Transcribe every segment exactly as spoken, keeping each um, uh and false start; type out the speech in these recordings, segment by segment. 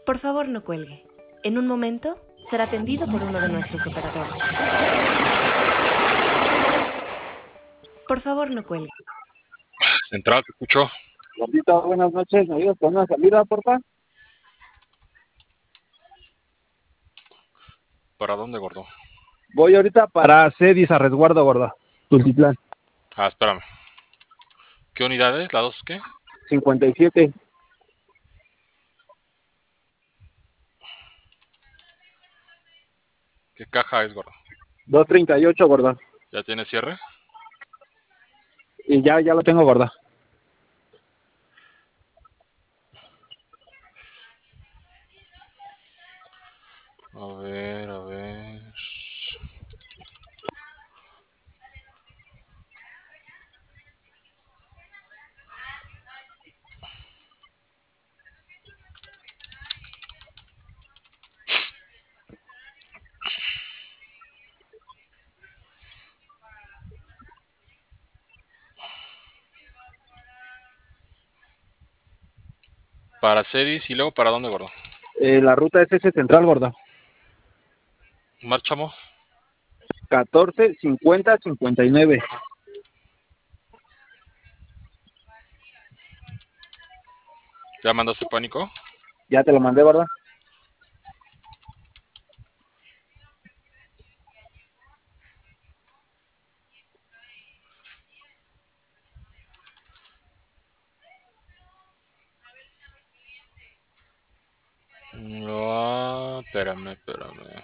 Por favor, no cuelgue. En un momento será atendido por uno de nuestros operadores. Por favor, no cuelgue. Central, te escucho. Gordito, buenas noches. ¿Me ayudas con una salida, porfa? ¿Para dónde, gordo? Voy ahorita para Cedis a resguardo, gordo. Tultitlán. Ah, espérame. ¿Qué unidades? ¿La dos qué? cincuenta y siete. ¿Qué caja es, gordo? doscientos treinta y ocho, gordo. ¿Ya tiene cierre? Y ya, ya lo tengo, gordo. A ver, a ver... Para Cedis y luego ¿para dónde, gordo? Eh, la ruta es ese central, gordo. Marchamo. catorce, cincuenta, cincuenta y nueve. ¿Ya mandaste pánico? Ya te lo mandé, ¿verdad? No, espérame, espérame.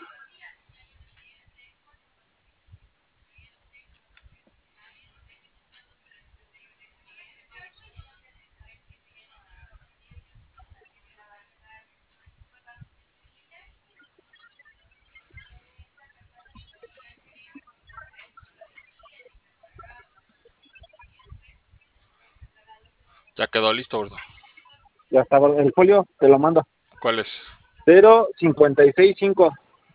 Ya quedó listo, gordo. Ya está, gordo. El folio te lo mando. ¿Cuál es? cero cincuenta y seis cinco.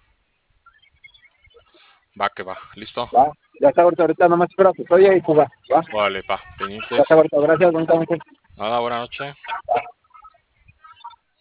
Va que va. ¿Listo? Va. Ya está, gordo. Ahorita nomás espera que estoy y fuga. Va. Vale, pa. Ya está, Pendientes. gordo. Gracias, bonita noche. Nada, buena noche.